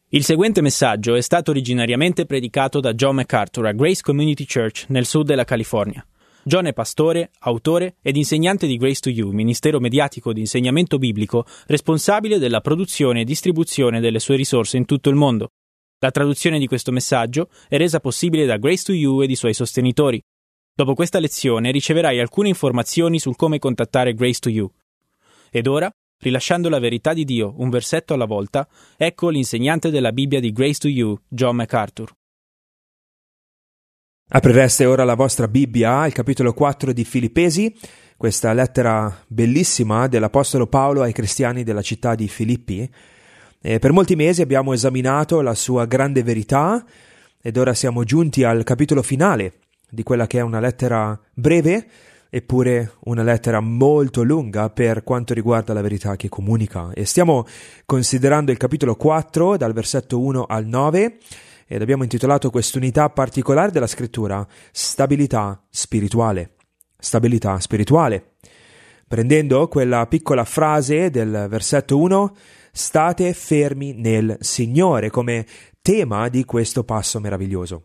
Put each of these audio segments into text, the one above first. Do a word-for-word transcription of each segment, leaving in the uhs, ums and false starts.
Il seguente messaggio è stato originariamente predicato da John MacArthur a Grace Community Church nel sud della California. John è pastore, autore ed insegnante di Grace to You, ministero mediatico di insegnamento biblico responsabile della produzione e distribuzione delle sue risorse in tutto il mondo. La traduzione di questo messaggio è resa possibile da Grace to You ed i suoi sostenitori. Dopo questa lezione riceverai alcune informazioni sul come contattare Grace to You. Ed ora, rilasciando la verità di Dio un versetto alla volta, ecco l'insegnante della Bibbia di Grace to You, John MacArthur. Aprireste ora la vostra Bibbia al capitolo quattro di Filippesi, questa lettera bellissima dell'Apostolo Paolo ai cristiani della città di Filippi. E per molti mesi abbiamo esaminato la sua grande verità ed ora siamo giunti al capitolo finale di quella che è una lettera breve, eppure una lettera molto lunga per quanto riguarda la verità che comunica. E stiamo considerando il capitolo quattro dal versetto uno al nove ed abbiamo intitolato quest'unità particolare della scrittura Stabilità spirituale. Stabilità spirituale. Prendendo quella piccola frase del versetto uno, state fermi nel Signore, come tema di questo passo meraviglioso.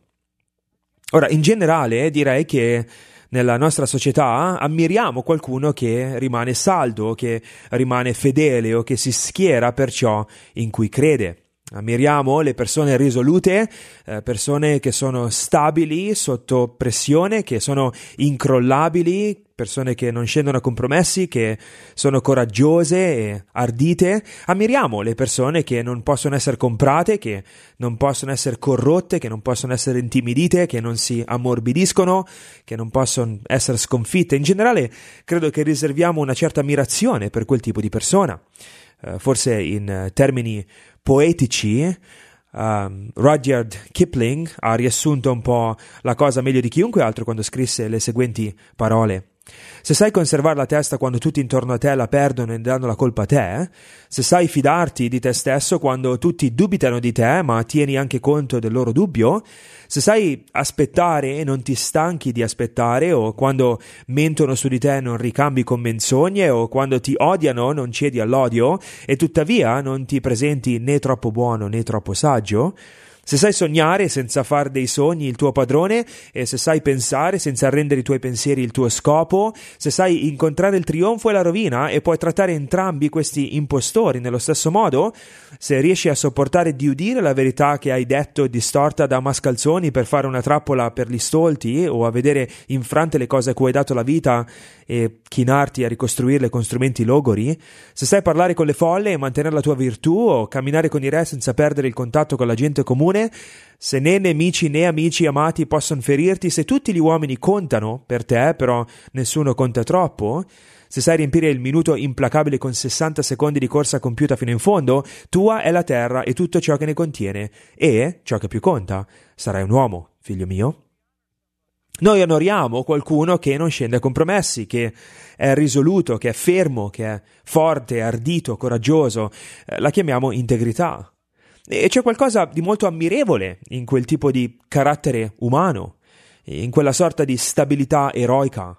Ora, in generale direi che nella nostra società ammiriamo qualcuno che rimane saldo, che rimane fedele o che si schiera per ciò in cui crede. Ammiriamo le persone risolute, eh, persone che sono stabili sotto pressione, che sono incrollabili, persone che non scendono a compromessi, che sono coraggiose e ardite. Ammiriamo le persone che non possono essere comprate, che non possono essere corrotte, che non possono essere intimidite, che non si ammorbidiscono, che non possono essere sconfitte. In generale, credo che riserviamo una certa ammirazione per quel tipo di persona. Uh, forse in uh, termini poetici, um, Rudyard Kipling ha riassunto un po' la cosa meglio di chiunque altro quando scrisse le seguenti parole. Se sai conservare la testa quando tutti intorno a te la perdono e danno la colpa a te, se sai fidarti di te stesso quando tutti dubitano di te ma tieni anche conto del loro dubbio, se sai aspettare e non ti stanchi di aspettare, o quando mentono su di te non ricambi con menzogne, o quando ti odiano non cedi all'odio e tuttavia non ti presenti né troppo buono né troppo saggio, se sai sognare senza far dei sogni il tuo padrone, e se sai pensare senza rendere i tuoi pensieri il tuo scopo, se sai incontrare il trionfo e la rovina e puoi trattare entrambi questi impostori nello stesso modo, se riesci a sopportare di udire la verità che hai detto distorta da mascalzoni per fare una trappola per gli stolti, o a vedere infrante le cose a cui hai dato la vita e chinarti a ricostruirle con strumenti logori, se sai parlare con le folle e mantenere la tua virtù, o camminare con i re senza perdere il contatto con la gente comune, se né nemici né amici amati possono ferirti, se tutti gli uomini contano per te, però nessuno conta troppo, se sai riempire il minuto implacabile con sessanta secondi di corsa compiuta fino in fondo, tua è la terra e tutto ciò che ne contiene, e, ciò che più conta, sarai un uomo, figlio mio. Noi onoriamo qualcuno che non scende a compromessi, che è risoluto, che è fermo, che è forte, ardito, coraggioso. La chiamiamo integrità. E c'è qualcosa di molto ammirevole in quel tipo di carattere umano, in quella sorta di stabilità eroica.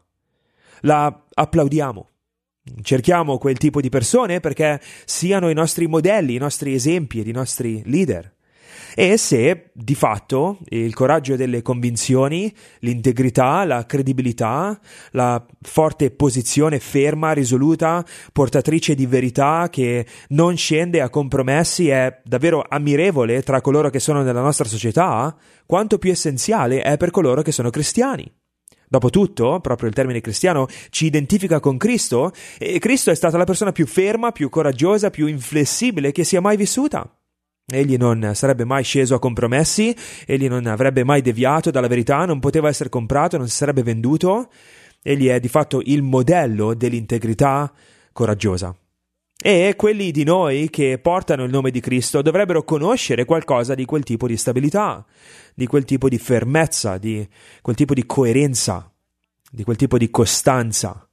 La applaudiamo. Cerchiamo quel tipo di persone perché siano i nostri modelli, i nostri esempi ed i nostri leader. E se, di fatto, il coraggio delle convinzioni, l'integrità, la credibilità, la forte posizione ferma, risoluta, portatrice di verità che non scende a compromessi è davvero ammirevole tra coloro che sono nella nostra società, quanto più essenziale è per coloro che sono cristiani. Dopotutto, proprio il termine cristiano ci identifica con Cristo, e Cristo è stata la persona più ferma, più coraggiosa, più inflessibile che sia mai vissuta. Egli non sarebbe mai sceso a compromessi, egli non avrebbe mai deviato dalla verità, non poteva essere comprato, non si sarebbe venduto. Egli è di fatto il modello dell'integrità coraggiosa. E quelli di noi che portano il nome di Cristo dovrebbero conoscere qualcosa di quel tipo di stabilità, di quel tipo di fermezza, di quel tipo di coerenza, di quel tipo di costanza.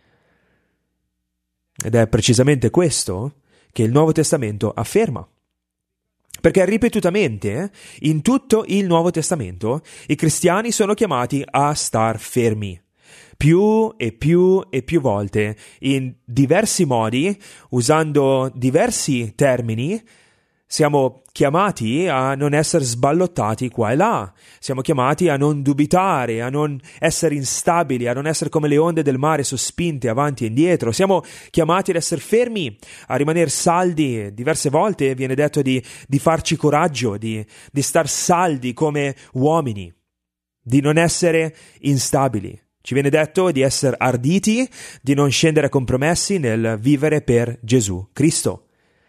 Ed è precisamente questo che il Nuovo Testamento afferma. Perché ripetutamente, in tutto il Nuovo Testamento, i cristiani sono chiamati a star fermi. Più e più e più volte, in diversi modi, usando diversi termini, Siamo chiamati a non essere sballottati qua e là, siamo chiamati a non dubitare, a non essere instabili, a non essere come le onde del mare sospinte avanti e indietro, siamo chiamati ad essere fermi, a rimanere saldi. Diverse volte viene detto di, di farci coraggio, di, di star saldi come uomini, di non essere instabili. Ci viene detto di essere arditi, di non scendere a compromessi nel vivere per Gesù Cristo.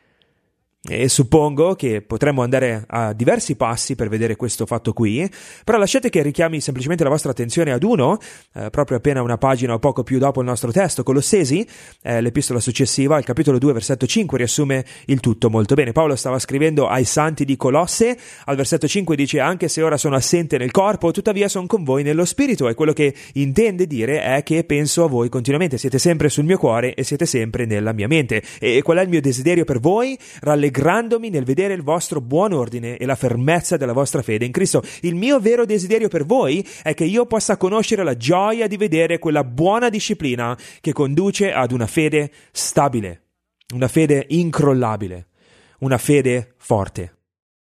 E suppongo che potremmo andare a diversi passi per vedere questo fatto qui, però lasciate che richiami semplicemente la vostra attenzione ad uno, eh, proprio appena una pagina o poco più dopo il nostro testo. Colossesi, eh, l'epistola successiva, il capitolo due, versetto cinque, riassume il tutto molto bene. Paolo stava scrivendo ai santi di Colosse, al versetto cinque dice: anche se ora sono assente nel corpo, tuttavia sono con voi nello spirito, e quello che intende dire è che penso a voi continuamente, siete sempre sul mio cuore e siete sempre nella mia mente. E qual è il mio desiderio per voi? Rallegrarvi Rallegrandomi nel vedere il vostro buon ordine e la fermezza della vostra fede in Cristo. Il mio vero desiderio per voi è che io possa conoscere la gioia di vedere quella buona disciplina che conduce ad una fede stabile, una fede incrollabile, una fede forte.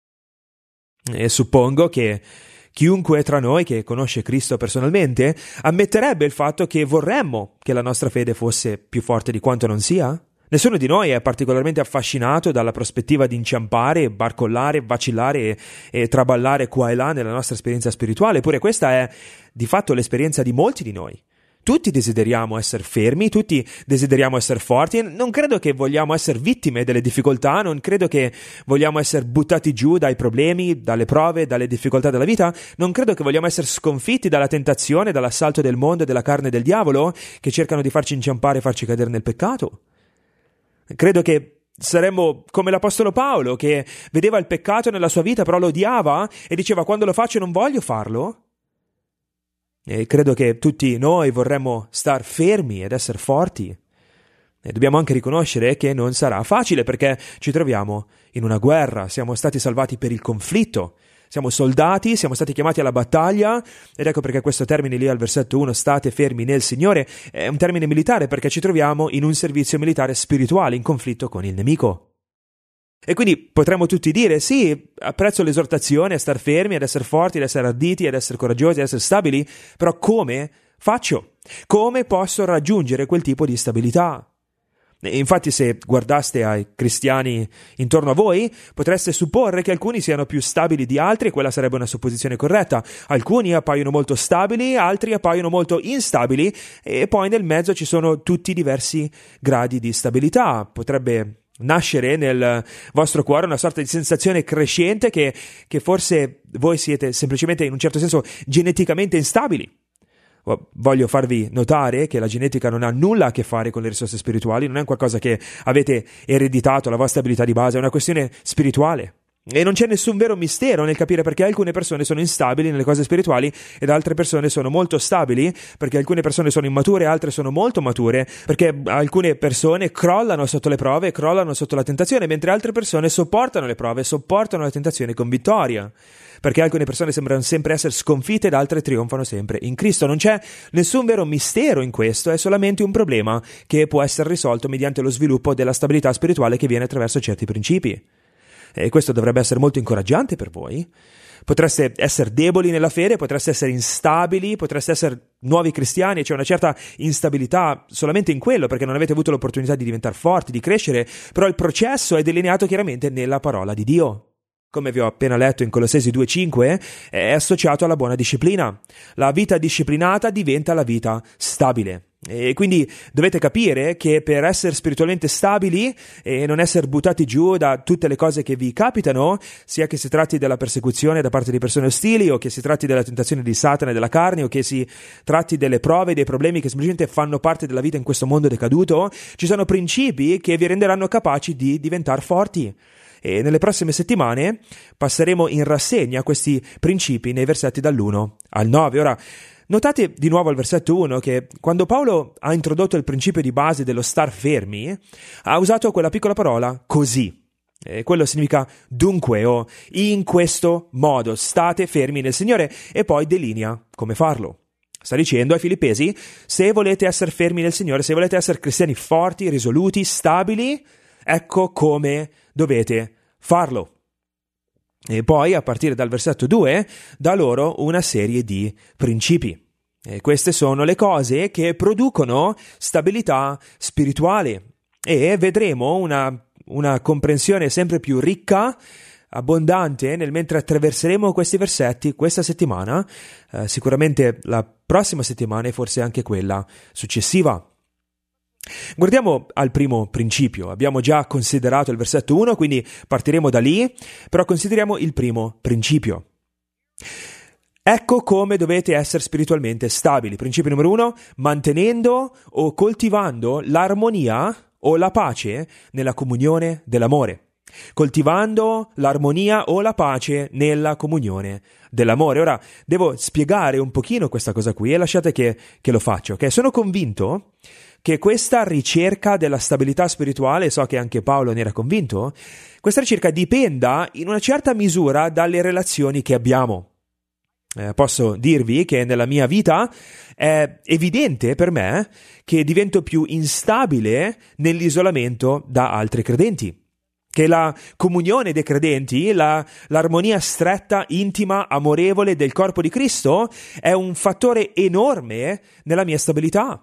E suppongo che chiunque tra noi che conosce Cristo personalmente ammetterebbe il fatto che vorremmo che la nostra fede fosse più forte di quanto non sia. Nessuno di noi è particolarmente affascinato dalla prospettiva di inciampare, barcollare, vacillare e, e traballare qua e là nella nostra esperienza spirituale, eppure questa è di fatto l'esperienza di molti di noi. Tutti desideriamo essere fermi, tutti desideriamo essere forti, non credo che vogliamo essere vittime delle difficoltà, non credo che vogliamo essere buttati giù dai problemi, dalle prove, dalle difficoltà della vita, non credo che vogliamo essere sconfitti dalla tentazione, dall'assalto del mondo e della carne e del diavolo che cercano di farci inciampare e farci cadere nel peccato. Credo che saremmo come l'Apostolo Paolo, che vedeva il peccato nella sua vita, però lo odiava e diceva: quando lo faccio non voglio farlo. E credo che tutti noi vorremmo star fermi ed essere forti. E dobbiamo anche riconoscere che non sarà facile, perché ci troviamo in una guerra, siamo stati salvati per il conflitto. Siamo soldati, siamo stati chiamati alla battaglia, ed ecco perché questo termine lì al versetto uno, state fermi nel Signore, è un termine militare, perché ci troviamo in un servizio militare spirituale in conflitto con il nemico. E quindi potremmo tutti dire: sì, apprezzo l'esortazione a star fermi, ad essere forti, ad essere arditi, ad essere coraggiosi, ad essere stabili, però come faccio? Come posso raggiungere quel tipo di stabilità? E infatti, se guardaste ai cristiani intorno a voi, potreste supporre che alcuni siano più stabili di altri, e quella sarebbe una supposizione corretta. Alcuni appaiono molto stabili, altri appaiono molto instabili, e poi nel mezzo ci sono tutti diversi gradi di stabilità. Potrebbe nascere nel vostro cuore una sorta di sensazione crescente che, che forse voi siete semplicemente, in un certo senso, geneticamente instabili. Voglio farvi notare che la genetica non ha nulla a che fare con le risorse spirituali, non è qualcosa che avete ereditato, la vostra abilità di base, è una questione spirituale. E non c'è nessun vero mistero nel capire perché alcune persone sono instabili nelle cose spirituali ed altre persone sono molto stabili, perché alcune persone sono immature, altre sono molto mature, perché alcune persone crollano sotto le prove, crollano sotto la tentazione, mentre altre persone sopportano le prove, sopportano la tentazione con vittoria. Perché alcune persone sembrano sempre essere sconfitte ed altre trionfano sempre in Cristo. Non c'è nessun vero mistero in questo, è solamente un problema che può essere risolto mediante lo sviluppo della stabilità spirituale che viene attraverso certi principi. E questo dovrebbe essere molto incoraggiante per voi. Potreste essere deboli nella fede, potreste essere instabili, potreste essere nuovi cristiani, c'è una certa instabilità solamente in quello, perché non avete avuto l'opportunità di diventare forti, di crescere, però il processo è delineato chiaramente nella parola di Dio. Come vi ho appena letto in Colossesi due cinque, è associato alla buona disciplina. La vita disciplinata diventa la vita stabile. E quindi dovete capire che per essere spiritualmente stabili e non essere buttati giù da tutte le cose che vi capitano, sia che si tratti della persecuzione da parte di persone ostili, o che si tratti della tentazione di Satana e della carne, o che si tratti delle prove e dei problemi che semplicemente fanno parte della vita in questo mondo decaduto, ci sono principi che vi renderanno capaci di diventare forti. E nelle prossime settimane passeremo in rassegna questi principi nei versetti dall'uno al nove. Ora, notate di nuovo al versetto uno che quando Paolo ha introdotto il principio di base dello star fermi, ha usato quella piccola parola così. E quello significa dunque o in questo modo, state fermi nel Signore, e poi delinea come farlo. Sta dicendo ai Filippesi: se volete essere fermi nel Signore, se volete essere cristiani forti, risoluti, stabili, ecco come dovete farlo. E poi, a partire dal versetto due, dà loro una serie di principi. E queste sono le cose che producono stabilità spirituale. E vedremo una, una comprensione sempre più ricca, abbondante, nel mentre attraverseremo questi versetti questa settimana, eh, sicuramente la prossima settimana e forse anche quella successiva. Guardiamo al primo principio. Abbiamo già considerato il versetto uno, quindi partiremo da lì, però consideriamo il primo principio. Ecco come dovete essere spiritualmente stabili. Principio numero uno: mantenendo o coltivando l'armonia o la pace nella comunione dell'amore. Coltivando l'armonia o la pace nella comunione dell'amore. Ora, devo spiegare un pochino questa cosa qui e lasciate che, che lo faccio, ok? Sono convinto che questa ricerca della stabilità spirituale, so che anche Paolo ne era convinto, questa ricerca dipenda in una certa misura dalle relazioni che abbiamo. Eh, posso dirvi che nella mia vita è evidente per me che divento più instabile nell'isolamento da altri credenti. Che la comunione dei credenti, la, l'armonia stretta, intima, amorevole del corpo di Cristo è un fattore enorme nella mia stabilità.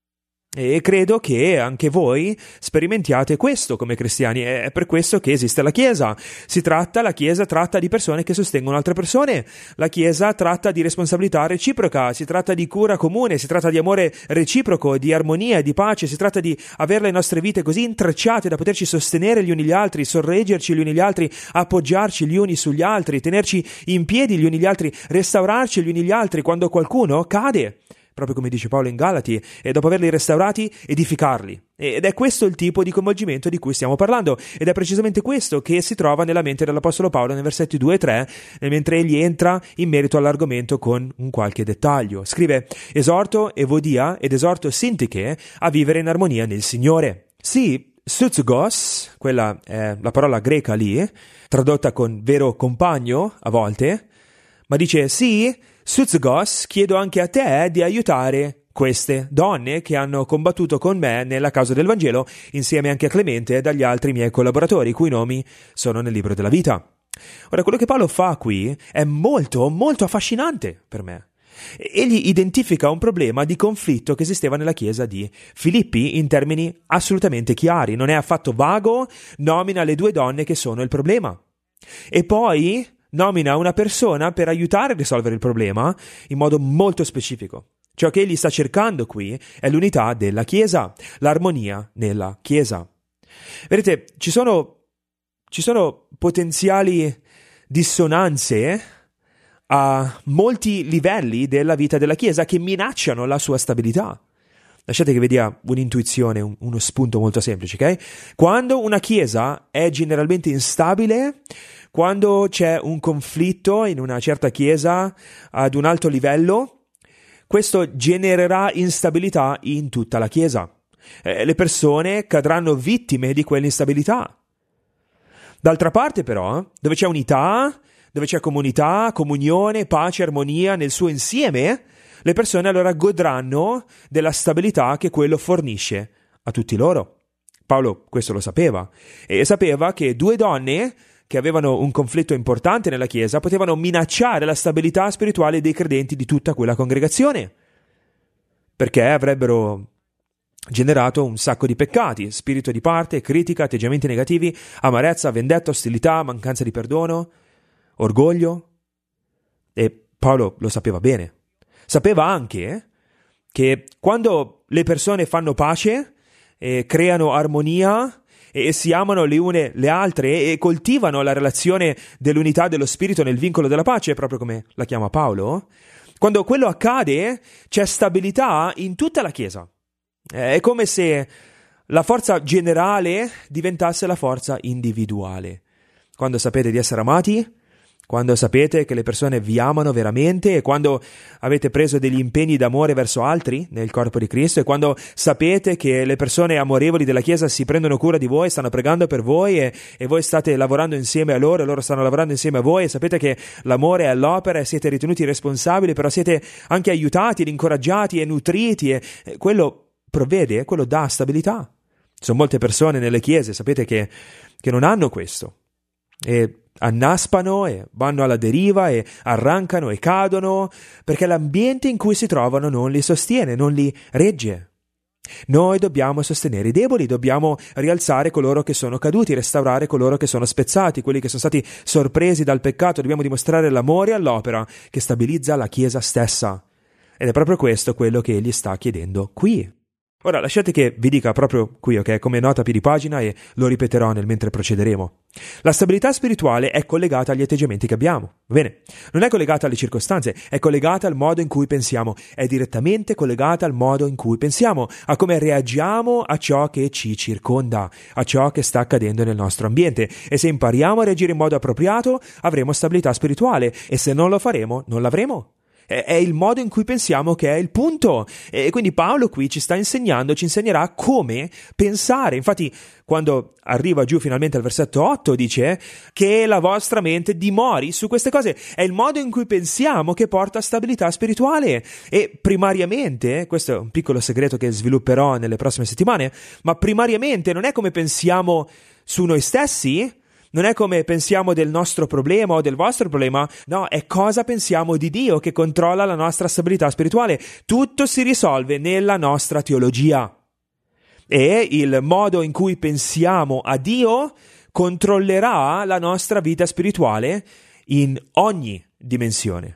E credo che anche voi sperimentiate questo come cristiani. È per questo che esiste la Chiesa. Si tratta, la Chiesa tratta di persone che sostengono altre persone. La Chiesa tratta di responsabilità reciproca, si tratta di cura comune, si tratta di amore reciproco, di armonia, di pace, si tratta di avere le nostre vite così intrecciate da poterci sostenere gli uni gli altri, sorreggerci gli uni gli altri, appoggiarci gli uni sugli altri, tenerci in piedi gli uni gli altri, restaurarci gli uni gli altri quando qualcuno cade. Proprio come dice Paolo in Galati, e dopo averli restaurati, edificarli. Ed è questo il tipo di coinvolgimento di cui stiamo parlando, ed è precisamente questo che si trova nella mente dell'Apostolo Paolo nei versetti due e tre, mentre egli entra in merito all'argomento con un qualche dettaglio. Scrive: esorto Evodia ed esorto Sintiche a vivere in armonia nel Signore. Sì, Sutsugos, quella è la parola greca lì, tradotta con vero compagno a volte, ma dice sì, Sutsugos, chiedo anche a te di aiutare queste donne che hanno combattuto con me nella causa del Vangelo, insieme anche a Clemente e agli altri miei collaboratori, i cui nomi sono nel libro della vita. Ora, quello che Paolo fa qui è molto, molto affascinante per me. Egli identifica un problema di conflitto che esisteva nella chiesa di Filippi in termini assolutamente chiari. Non è affatto vago, nomina le due donne che sono il problema. E poi nomina una persona per aiutare a risolvere il problema in modo molto specifico. Ciò che egli sta cercando qui è l'unità della Chiesa, l'armonia nella Chiesa. Vedete, ci sono, ci sono potenziali dissonanze a molti livelli della vita della Chiesa che minacciano la sua stabilità. Lasciate che vi dia un'intuizione, un, uno spunto molto semplice, ok? Quando una Chiesa è generalmente instabile, quando c'è un conflitto in una certa chiesa ad un alto livello, questo genererà instabilità in tutta la chiesa. Eh, le persone cadranno vittime di quell'instabilità. D'altra parte però, dove c'è unità, dove c'è comunità, comunione, pace, armonia nel suo insieme, le persone allora godranno della stabilità che quello fornisce a tutti loro. Paolo questo lo sapeva, e sapeva che due donne che avevano un conflitto importante nella Chiesa potevano minacciare la stabilità spirituale dei credenti di tutta quella congregazione, perché avrebbero generato un sacco di peccati: spirito di parte, critica, atteggiamenti negativi, amarezza, vendetta, ostilità, mancanza di perdono, orgoglio. E Paolo lo sapeva bene. Sapeva anche che quando le persone fanno pace e creano armonia e si amano le une le altre e coltivano la relazione dell'unità dello spirito nel vincolo della pace, proprio come la chiama Paolo, quando quello accade c'è stabilità in tutta la Chiesa. È come se la forza generale diventasse la forza individuale. Quando sapete di essere amati, quando sapete che le persone vi amano veramente, e quando avete preso degli impegni d'amore verso altri nel corpo di Cristo, e quando sapete che le persone amorevoli della Chiesa si prendono cura di voi, stanno pregando per voi, e, e voi state lavorando insieme a loro e loro stanno lavorando insieme a voi, e sapete che l'amore è all'opera e siete ritenuti responsabili, però siete anche aiutati ed incoraggiati e nutriti, e, e quello provvede, quello dà stabilità. Ci sono molte persone nelle chiese, sapete, che, che non hanno questo. e annaspano e vanno alla deriva e arrancano e cadono perché l'ambiente in cui si trovano non li sostiene, non li regge. Noi dobbiamo sostenere i deboli, dobbiamo rialzare coloro che sono caduti, restaurare coloro che sono spezzati, quelli che sono stati sorpresi dal peccato. Dobbiamo dimostrare l'amore all'opera che stabilizza la Chiesa stessa. Ed è proprio questo quello che egli sta chiedendo qui. Ora, lasciate che vi dica proprio qui, ok, come nota a piedi pagina, e lo ripeterò nel mentre procederemo. La stabilità spirituale è collegata agli atteggiamenti che abbiamo. Bene, non è collegata alle circostanze, è collegata al modo in cui pensiamo, è direttamente collegata al modo in cui pensiamo, a come reagiamo a ciò che ci circonda, a ciò che sta accadendo nel nostro ambiente. E se impariamo a reagire in modo appropriato, avremo stabilità spirituale, e se non lo faremo, non l'avremo. È il modo in cui pensiamo che è il punto. E quindi Paolo qui ci sta insegnando, ci insegnerà come pensare. Infatti, quando arriva giù finalmente al versetto otto, dice che la vostra mente dimori su queste cose. È il modo in cui pensiamo che porta a stabilità spirituale. E primariamente, questo è un piccolo segreto che svilupperò nelle prossime settimane, ma primariamente non è come pensiamo su noi stessi, non è come pensiamo del nostro problema o del vostro problema, no, è cosa pensiamo di Dio che controlla la nostra stabilità spirituale. Tutto si risolve nella nostra teologia. E il modo in cui pensiamo a Dio controllerà la nostra vita spirituale in ogni dimensione.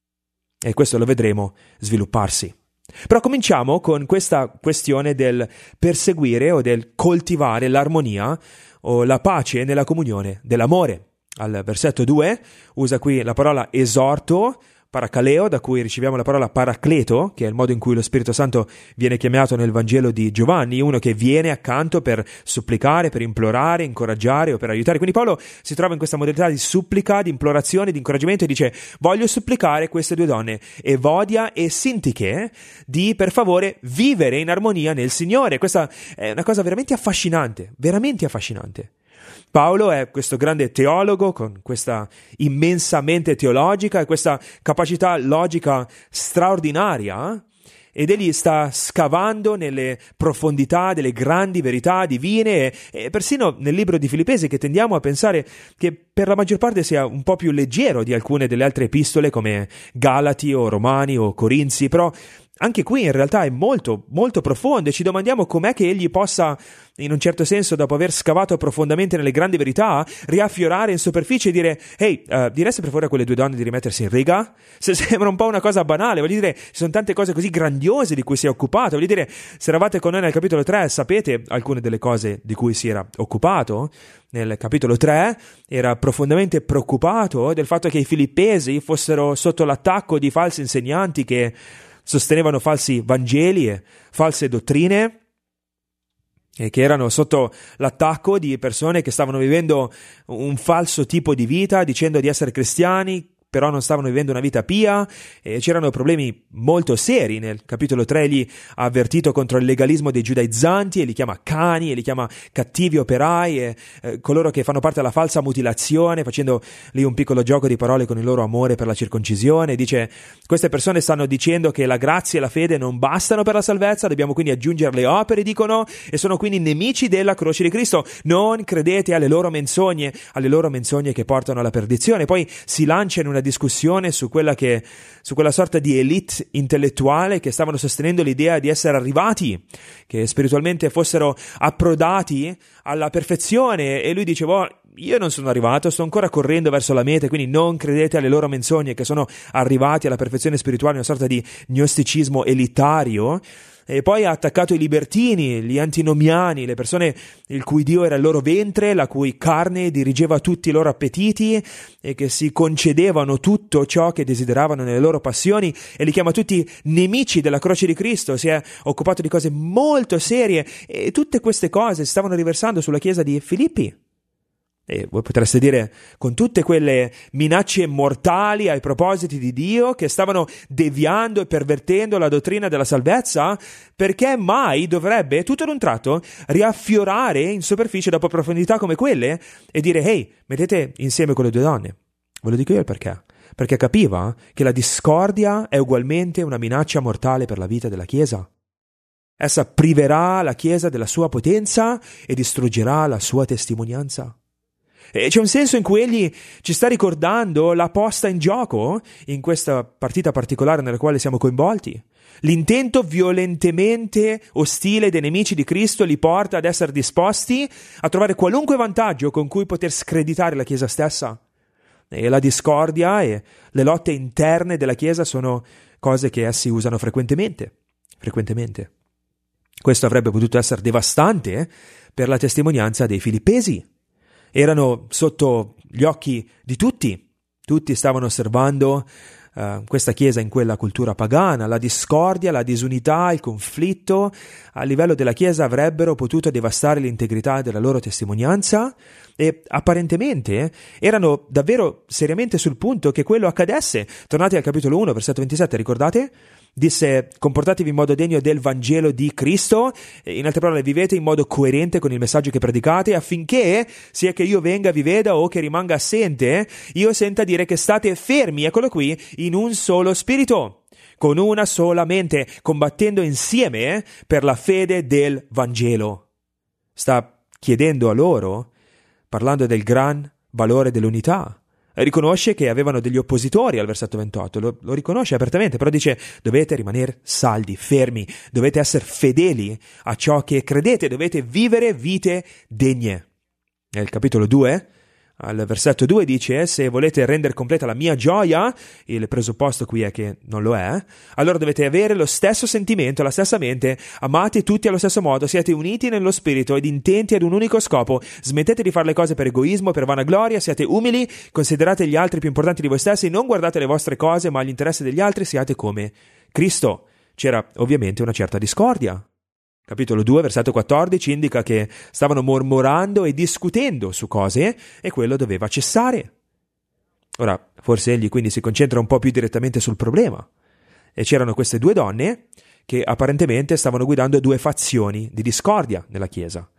E questo lo vedremo svilupparsi. Però cominciamo con questa questione del perseguire o del coltivare l'armonia o la pace nella comunione dell'amore. Al versetto due usa qui la parola esorto, paracaleo, da cui riceviamo la parola paracleto, che è il modo in cui lo Spirito Santo viene chiamato nel Vangelo di Giovanni, uno che viene accanto per supplicare, per implorare, incoraggiare o per aiutare. Quindi Paolo si trova in questa modalità di supplica, di implorazione, di incoraggiamento e dice: voglio supplicare queste due donne, Evodia e Sintiche, di per favore vivere in armonia nel Signore. Questa è una cosa veramente affascinante, veramente affascinante. Paolo è questo grande teologo con questa immensa mente teologica e questa capacità logica straordinaria, ed egli sta scavando nelle profondità delle grandi verità divine e, e persino nel libro di Filippesi, che tendiamo a pensare che per la maggior parte sia un po' più leggero di alcune delle altre epistole come Galati o Romani o Corinzi, però anche qui in realtà è molto, molto profondo e ci domandiamo com'è che egli possa, in un certo senso, dopo aver scavato profondamente nelle grandi verità, riaffiorare in superficie e dire: ehi, uh, diresti per favore a quelle due donne di rimettersi in riga? Se sembra un po' una cosa banale, voglio dire, ci sono tante cose così grandiose di cui si è occupato, voglio dire, se eravate con noi nel capitolo tre, sapete alcune delle cose di cui si era occupato. Nel capitolo tre era profondamente preoccupato del fatto che i filippesi fossero sotto l'attacco di falsi insegnanti che sostenevano falsi vangeli e false dottrine, e che erano sotto l'attacco di persone che stavano vivendo un falso tipo di vita, dicendo di essere cristiani, però non stavano vivendo una vita pia, e c'erano problemi molto seri. Nel capitolo tre egli ha avvertito contro il legalismo dei giudaizzanti e li chiama cani e li chiama cattivi operai e eh, coloro che fanno parte della falsa mutilazione, facendo lì un piccolo gioco di parole con il loro amore per la circoncisione. Dice: queste persone stanno dicendo che la grazia e la fede non bastano per la salvezza, dobbiamo quindi aggiungere le opere, dicono, e sono quindi nemici della croce di Cristo. Non credete alle loro menzogne, alle loro menzogne che portano alla perdizione. Poi si lancia in una discussione su quella che su quella sorta di elite intellettuale che stavano sostenendo l'idea di essere arrivati, che spiritualmente fossero approdati alla perfezione, e lui diceva: oh, io non sono arrivato, sto ancora correndo verso la meta, quindi non credete alle loro menzogne, che sono arrivati alla perfezione spirituale, una sorta di gnosticismo elitario. E poi ha attaccato i libertini, gli antinomiani, le persone il cui Dio era il loro ventre, la cui carne dirigeva tutti i loro appetiti e che si concedevano tutto ciò che desideravano nelle loro passioni, e li chiama tutti nemici della croce di Cristo. Si è occupato di cose molto serie e tutte queste cose si stavano riversando sulla chiesa di Filippi. E voi potreste dire, con tutte quelle minacce mortali ai propositi di Dio che stavano deviando e pervertendo la dottrina della salvezza, perché mai dovrebbe tutto ad un tratto riaffiorare in superficie dopo profondità come quelle e dire: ehi, mettete insieme quelle due donne? Ve lo dico io il perché. Perché capiva che la discordia è ugualmente una minaccia mortale per la vita della Chiesa. Essa priverà la Chiesa della sua potenza e distruggerà la sua testimonianza. E c'è un senso in cui egli ci sta ricordando la posta in gioco in questa partita particolare nella quale siamo coinvolti. L'intento violentemente ostile dei nemici di Cristo li porta ad essere disposti a trovare qualunque vantaggio con cui poter screditare la Chiesa stessa. E la discordia e le lotte interne della Chiesa sono cose che essi usano frequentemente. Frequentemente. Questo avrebbe potuto essere devastante per la testimonianza dei Filippesi. Erano sotto gli occhi di tutti. Tutti stavano osservando uh, questa Chiesa in quella cultura pagana. La discordia, la disunità, il conflitto a livello della Chiesa avrebbero potuto devastare l'integrità della loro testimonianza e apparentemente erano davvero seriamente sul punto che quello accadesse. Tornate al capitolo uno, versetto ventisette, ricordate? Disse: comportatevi in modo degno del Vangelo di Cristo, in altre parole vivete in modo coerente con il messaggio che predicate, affinché sia che io venga vi veda o che rimanga assente, io senta dire che state fermi, eccolo qui, in un solo spirito, con una sola mente, combattendo insieme per la fede del Vangelo. Sta chiedendo a loro, parlando del gran valore dell'unità. Riconosce che avevano degli oppositori al versetto ventotto, lo, lo riconosce apertamente, però dice: dovete rimanere saldi, fermi, dovete essere fedeli a ciò che credete, dovete vivere vite degne. Nel capitolo due, al versetto due dice: se volete rendere completa la mia gioia, il presupposto qui è che non lo è, allora dovete avere lo stesso sentimento, la stessa mente, amate tutti allo stesso modo, siate uniti nello spirito ed intenti ad un unico scopo, smettete di fare le cose per egoismo, per vanagloria, siate umili, considerate gli altri più importanti di voi stessi, non guardate le vostre cose ma gli interessi degli altri, siate come Cristo. C'era ovviamente una certa discordia. Capitolo due, versetto quattordici indica che stavano mormorando e discutendo su cose e quello doveva cessare. Ora, forse egli quindi si concentra un po' più direttamente sul problema. E c'erano queste due donne che apparentemente stavano guidando due fazioni di discordia nella Chiesa.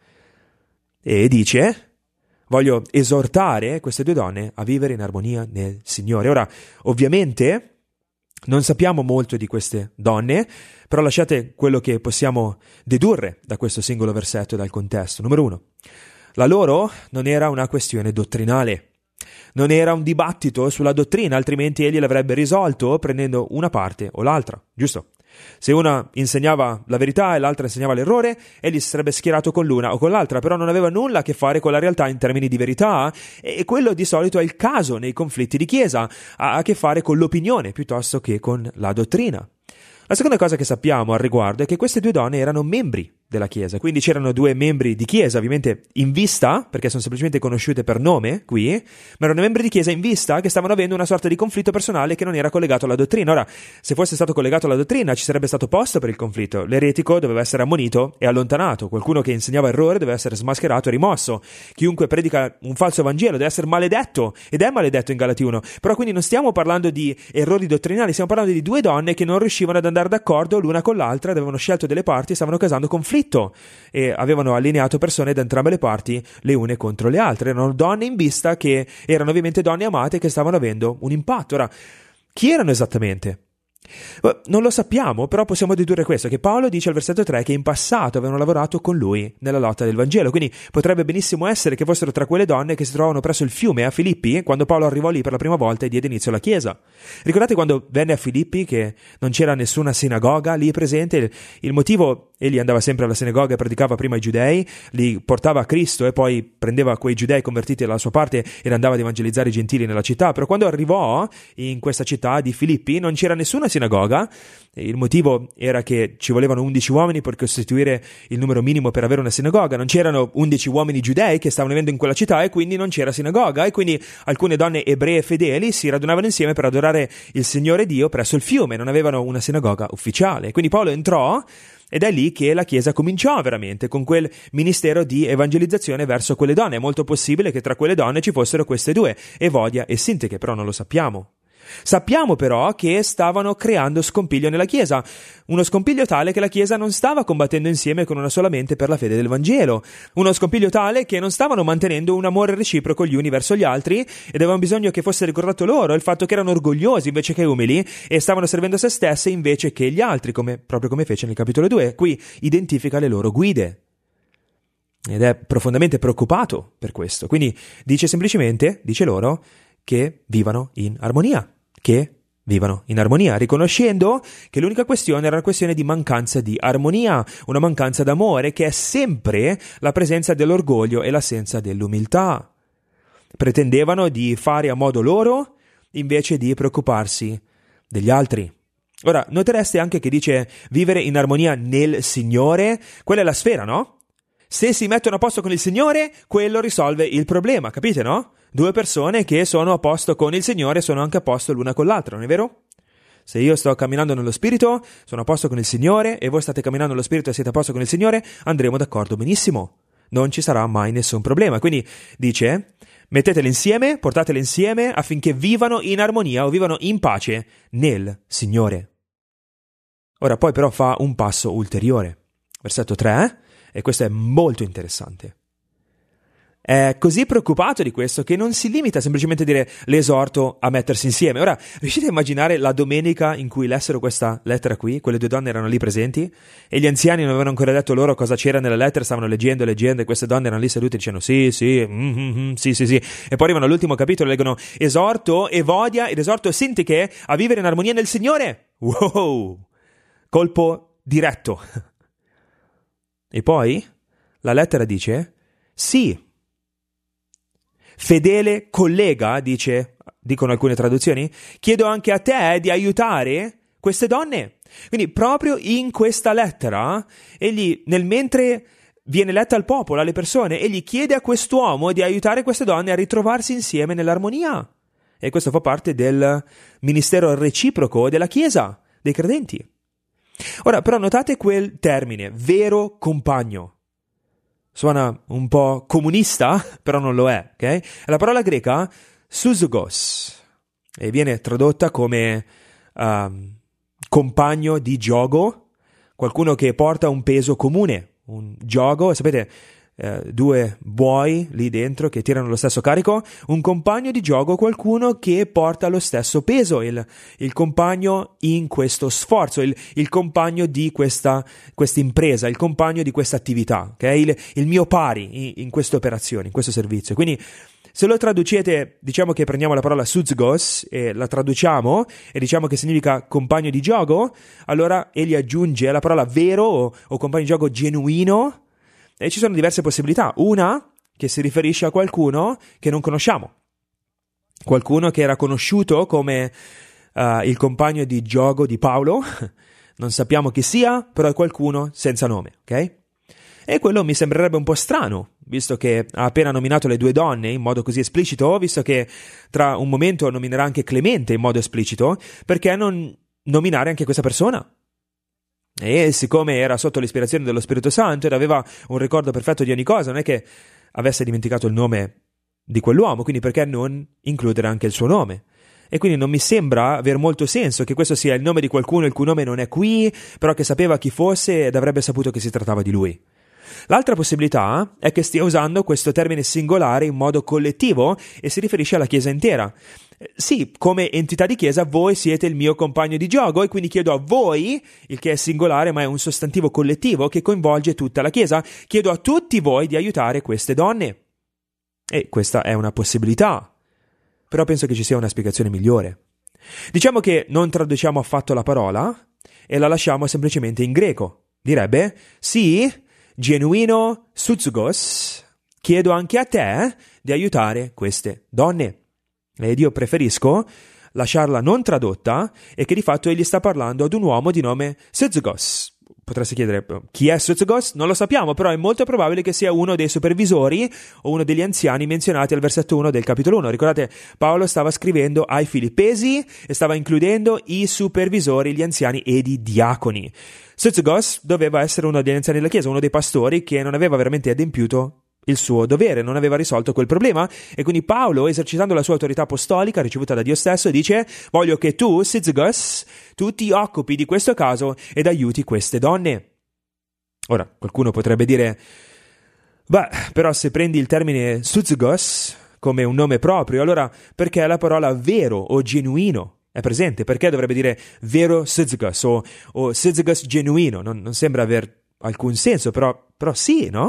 E dice: voglio esortare queste due donne a vivere in armonia nel Signore. Ora, ovviamente non sappiamo molto di queste donne, però lasciate quello che possiamo dedurre da questo singolo versetto e dal contesto. Numero uno, la loro non era una questione dottrinale, non era un dibattito sulla dottrina, altrimenti egli l'avrebbe risolto prendendo una parte o l'altra, giusto? Se una insegnava la verità e l'altra insegnava l'errore, egli si sarebbe schierato con l'una o con l'altra, però non aveva nulla a che fare con la realtà in termini di verità, e quello di solito è il caso nei conflitti di chiesa, ha a che fare con l'opinione piuttosto che con la dottrina. La seconda cosa che sappiamo al riguardo è che queste due donne erano membri della Chiesa, quindi c'erano due membri di Chiesa, ovviamente in vista, perché sono semplicemente conosciute per nome qui, ma erano membri di Chiesa in vista che stavano avendo una sorta di conflitto personale che non era collegato alla dottrina. Ora, se fosse stato collegato alla dottrina ci sarebbe stato posto per il conflitto, l'eretico doveva essere ammonito e allontanato, qualcuno che insegnava errore doveva essere smascherato e rimosso, chiunque predica un falso Vangelo deve essere maledetto, ed è maledetto in Galati uno, però quindi non stiamo parlando di errori dottrinali, stiamo parlando di due donne che non riuscivano ad andare d'accordo l'una con l'altra, avevano scelto delle parti e stavano causando conflitto e avevano allineato persone da entrambe le parti, le une contro le altre. Erano donne in vista che erano ovviamente donne amate che stavano avendo un impatto. Ora, chi erano esattamente? Non lo sappiamo, però possiamo dedurre questo, che Paolo dice al versetto tre che in passato avevano lavorato con lui nella lotta del Vangelo, quindi potrebbe benissimo essere che fossero tra quelle donne che si trovavano presso il fiume a Filippi quando Paolo arrivò lì per la prima volta e diede inizio alla Chiesa. Ricordate quando venne a Filippi che non c'era nessuna sinagoga lì presente? Il motivo: egli andava sempre alla sinagoga e predicava prima ai giudei, li portava a Cristo e poi prendeva quei giudei convertiti dalla sua parte ed andava ad evangelizzare i gentili nella città. Però quando arrivò in questa città di Filippi non c'era nessuna sinagoga. Il motivo era che ci volevano undici uomini per costituire il numero minimo per avere una sinagoga. Non c'erano undici uomini giudei che stavano vivendo in quella città e quindi non c'era sinagoga, e quindi alcune donne ebree fedeli si radunavano insieme per adorare il Signore Dio presso il fiume, non avevano una sinagoga ufficiale. Quindi Paolo entrò ed è lì che la Chiesa cominciò veramente con quel ministero di evangelizzazione verso quelle donne. È molto possibile che tra quelle donne ci fossero queste due, Evodia e Sintiche, però non lo sappiamo. Sappiamo però che stavano creando scompiglio nella Chiesa, uno scompiglio tale che la Chiesa non stava combattendo insieme con una sola mente per la fede del Vangelo, uno scompiglio tale che non stavano mantenendo un amore reciproco gli uni verso gli altri, ed avevano bisogno che fosse ricordato loro il fatto che erano orgogliosi invece che umili e stavano servendo se stesse invece che gli altri, come, proprio come fece nel capitolo due. Qui identifica le loro guide. ed è profondamente preoccupato per questo. Quindi dice semplicemente, dice loro, che vivano in armonia, che vivano in armonia, riconoscendo che l'unica questione era una questione di mancanza di armonia, una mancanza d'amore che è sempre la presenza dell'orgoglio e l'assenza dell'umiltà. Pretendevano di fare a modo loro invece di preoccuparsi degli altri. Ora, notereste anche che dice vivere in armonia nel Signore, quella è la sfera, no? Se si mettono a posto con il Signore, quello risolve il problema, capite, no? Due persone che sono a posto con il Signore sono anche a posto l'una con l'altra, non è vero? Se io sto camminando nello Spirito, sono a posto con il Signore, e voi state camminando nello Spirito e siete a posto con il Signore, andremo d'accordo benissimo. Non ci sarà mai nessun problema. Quindi dice, mettetele insieme, portatele insieme affinché vivano in armonia o vivano in pace nel Signore. Ora poi però fa un passo ulteriore. Versetto tre, e questo è molto interessante. È così preoccupato di questo che non si limita semplicemente a dire l'esorto a mettersi insieme. Ora, riuscite a immaginare la domenica in cui lessero questa lettera qui? Quelle due donne erano lì presenti e gli anziani non avevano ancora detto loro cosa c'era nella lettera, stavano leggendo, leggendo, e queste donne erano lì sedute dicendo sì, sì, mm-hmm, sì, sì, sì. E poi arrivano all'ultimo capitolo e leggono esorto Evodia ed esorto Sintiche a vivere in armonia nel Signore. Wow! Colpo diretto. E poi la lettera dice sì. Fedele collega, dice, dicono alcune traduzioni, chiedo anche a te di aiutare queste donne. Quindi proprio in questa lettera, egli, nel mentre viene letta al popolo, alle persone, egli chiede a quest'uomo di aiutare queste donne a ritrovarsi insieme nell'armonia. E questo fa parte del ministero reciproco della Chiesa, dei credenti. Ora, però notate quel termine, vero compagno. Suona un po' comunista, però non lo è, ok? È la parola greca susugos e viene tradotta come uh, compagno di giogo, qualcuno che porta un peso comune, un giogo, sapete, eh, due buoi lì dentro che tirano lo stesso carico, un compagno di giogo, qualcuno che porta lo stesso peso, il, il compagno in questo sforzo, il, il compagno di questa impresa, il compagno di questa attività, okay? il, il mio pari in, in queste operazioni, in questo servizio. Quindi se lo traducete, diciamo che prendiamo la parola suzgos e la traduciamo e diciamo che significa compagno di gioco, allora egli aggiunge la parola vero o, o compagno di gioco genuino. E ci sono diverse possibilità. Una che si riferisce a qualcuno che non conosciamo. Qualcuno che era conosciuto come uh, il compagno di gioco di Paolo. Non sappiamo chi sia, però è qualcuno senza nome, ok? E quello mi sembrerebbe un po' strano, visto che ha appena nominato le due donne in modo così esplicito, visto che tra un momento nominerà anche Clemente in modo esplicito, perché non nominare anche questa persona? E siccome era sotto l'ispirazione dello Spirito Santo ed aveva un ricordo perfetto di ogni cosa, non è che avesse dimenticato il nome di quell'uomo, quindi perché non includere anche il suo nome? E quindi non mi sembra aver molto senso che questo sia il nome di qualcuno il cui nome non è qui, però che sapeva chi fosse ed avrebbe saputo che si trattava di lui. L'altra possibilità è che stia usando questo termine singolare in modo collettivo e si riferisce alla Chiesa intera. Sì, come entità di Chiesa voi siete il mio compagno di gioco e quindi chiedo a voi, il che è singolare ma è un sostantivo collettivo che coinvolge tutta la Chiesa, chiedo a tutti voi di aiutare queste donne. E questa è una possibilità, però penso che ci sia una spiegazione migliore. Diciamo che non traduciamo affatto la parola e la lasciamo semplicemente in greco. Direbbe, sì, genuino suzgos, chiedo anche a te di aiutare queste donne. Ed io preferisco lasciarla non tradotta e che di fatto egli sta parlando ad un uomo di nome Suzgos. Potreste chiedere chi è Suzgos? Non lo sappiamo, però è molto probabile che sia uno dei supervisori o uno degli anziani menzionati al versetto uno del capitolo uno. Ricordate, Paolo stava scrivendo ai Filippesi e stava includendo i supervisori, gli anziani ed i diaconi. Suzgos doveva essere uno degli anziani della Chiesa, uno dei pastori che non aveva veramente adempiuto il suo dovere, non aveva risolto quel problema, e quindi Paolo, esercitando la sua autorità apostolica ricevuta da Dio stesso, dice: voglio che tu, Suzgos, tu ti occupi di questo caso ed aiuti queste donne. Ora, qualcuno potrebbe dire: beh, però se prendi il termine Suzgos come un nome proprio, allora perché la parola vero o genuino è presente? Perché dovrebbe dire vero Suzgos o, o Suzgos genuino? Non, non sembra aver alcun senso, però, però sì, no?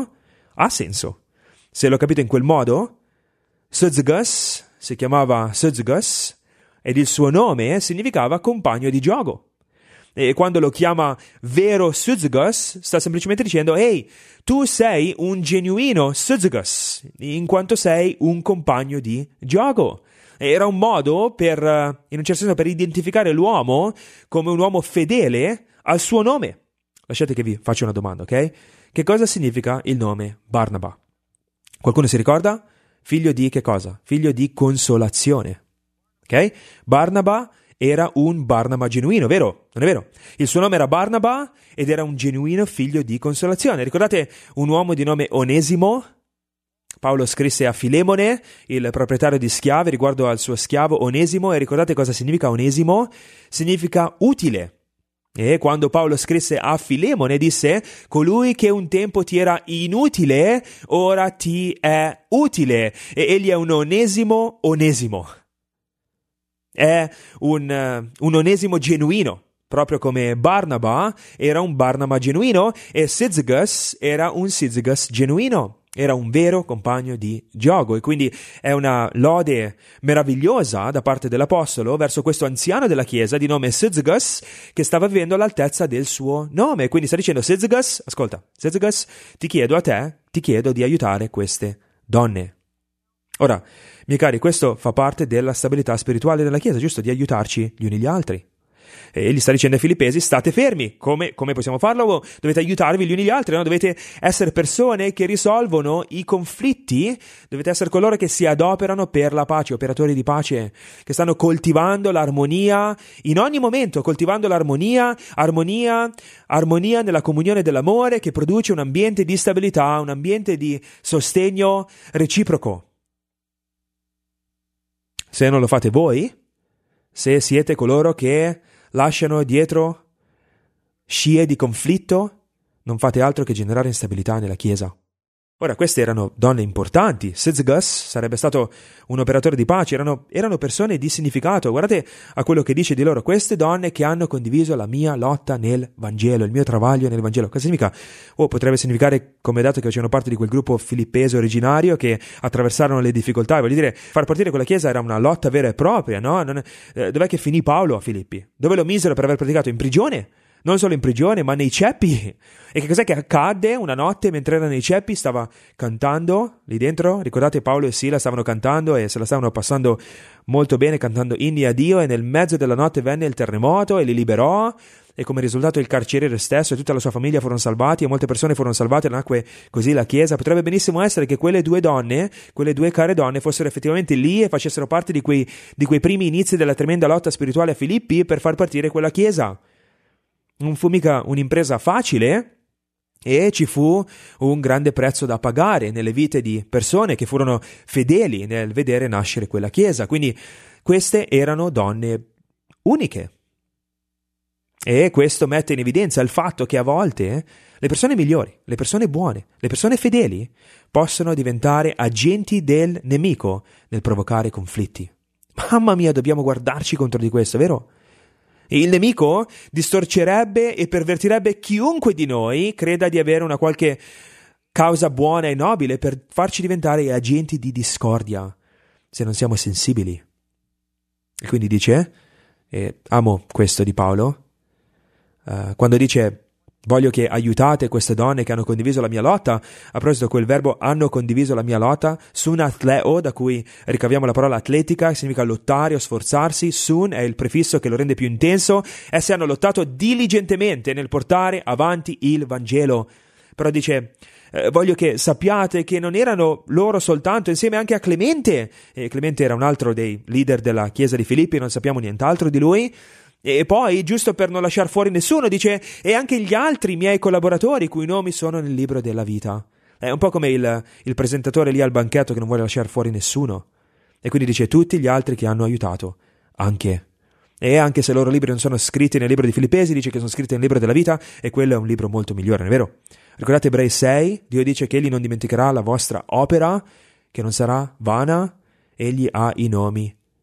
ha senso. Se l'ho capito in quel modo, Syzygus si chiamava Syzygus ed il suo nome significava compagno di gioco. E quando lo chiama vero Syzygus, sta semplicemente dicendo: ehi, tu sei un genuino Syzygus, in quanto sei un compagno di gioco. Era un modo per, in un certo senso, per identificare l'uomo come un uomo fedele al suo nome. Lasciate che vi faccia una domanda, ok? Che cosa significa il nome Barnaba? Qualcuno si ricorda? Figlio di che cosa? Figlio di consolazione. Ok? Barnaba era un Barnaba genuino, vero? Non è vero? Il suo nome era Barnaba ed era un genuino figlio di consolazione. Ricordate un uomo di nome Onesimo? Paolo scrisse a Filemone, il proprietario di schiavi, riguardo al suo schiavo Onesimo, e ricordate cosa significa Onesimo? Significa utile. E quando Paolo scrisse a Filemone disse: colui che un tempo ti era inutile, ora ti è utile. E egli è un onesimo onesimo. È un, uh, un onesimo genuino, proprio come Barnaba era un Barnaba genuino e Syzygus era un Syzygus genuino. Era un vero compagno di gioco, e quindi è una lode meravigliosa da parte dell'apostolo verso questo anziano della chiesa di nome Syzygus, che stava vivendo all'altezza del suo nome. Quindi sta dicendo: Syzygus, ascolta, Syzygus, ti chiedo a te, ti chiedo di aiutare queste donne. Ora, miei cari, questo fa parte della stabilità spirituale della chiesa, giusto? Di aiutarci gli uni gli altri. E gli sta dicendo ai Filippesi: state fermi. Come, come possiamo farlo? Dovete aiutarvi gli uni gli altri, no? Dovete essere persone che risolvono i conflitti, dovete essere coloro che si adoperano per la pace, operatori di pace, che stanno coltivando l'armonia in ogni momento, coltivando l'armonia, armonia, armonia nella comunione dell'amore, che produce un ambiente di stabilità, un ambiente di sostegno reciproco. Se non lo fate voi, se siete coloro che lasciano dietro scie di conflitto, non fate altro che generare instabilità nella Chiesa. Ora, queste erano donne importanti. Syzygus sarebbe stato un operatore di pace, erano, erano persone di significato. Guardate a quello che dice di loro: queste donne che hanno condiviso la mia lotta nel Vangelo, il mio travaglio nel Vangelo. Cosa significa? Oh, potrebbe significare, come dato che facevano parte di quel gruppo filippese originario che attraversarono le difficoltà. Voglio dire, far partire quella chiesa era una lotta vera e propria, no? Non, eh, dov'è che finì Paolo a Filippi? Dove lo misero per aver predicato? In prigione? Non solo in prigione, ma nei ceppi. E che cos'è che accadde una notte mentre era nei ceppi? Stava cantando lì dentro. Ricordate, Paolo e Sila stavano cantando e se la stavano passando molto bene, cantando inni a Dio, e nel mezzo della notte venne il terremoto e li liberò, e come risultato il carceriere stesso e tutta la sua famiglia furono salvati, e molte persone furono salvate, nacque così la Chiesa. Potrebbe benissimo essere che quelle due donne, quelle due care donne, fossero effettivamente lì e facessero parte di quei, di quei primi inizi della tremenda lotta spirituale a Filippi per far partire quella Chiesa. Non fu mica un'impresa facile, e ci fu un grande prezzo da pagare nelle vite di persone che furono fedeli nel vedere nascere quella chiesa. Quindi queste erano donne uniche. E questo mette in evidenza il fatto che a volte le persone migliori, le persone buone, le persone fedeli possono diventare agenti del nemico nel provocare conflitti. Mamma mia, dobbiamo guardarci contro di questo, vero? Il nemico distorcerebbe e pervertirebbe chiunque di noi creda di avere una qualche causa buona e nobile per farci diventare agenti di discordia se non siamo sensibili. E quindi dice, e amo questo di Paolo, uh, quando dice: voglio che aiutate queste donne che hanno condiviso la mia lotta. A proposito, quel verbo "hanno condiviso la mia lotta", sunathleo, da cui ricaviamo la parola atletica, che significa lottare o sforzarsi. Sun è il prefisso che lo rende più intenso. Essi hanno lottato diligentemente nel portare avanti il Vangelo. Però dice: eh, voglio che sappiate che non erano loro soltanto, insieme anche a Clemente. E Clemente era un altro dei leader della chiesa di Filippi, non sappiamo nient'altro di lui. E poi, giusto per non lasciar fuori nessuno, dice: e anche gli altri miei collaboratori, cui nomi sono nel libro della vita. È un po' come il, il presentatore lì al banchetto che non vuole lasciar fuori nessuno. E quindi dice: tutti gli altri che hanno aiutato, anche. E anche se i loro libri non sono scritti nel libro di Filippesi, dice che sono scritti nel libro della vita, e quello è un libro molto migliore, non è vero? Ricordate Ebrei sei? Dio dice che Egli non dimenticherà la vostra opera, che non sarà vana. Egli ha i nomi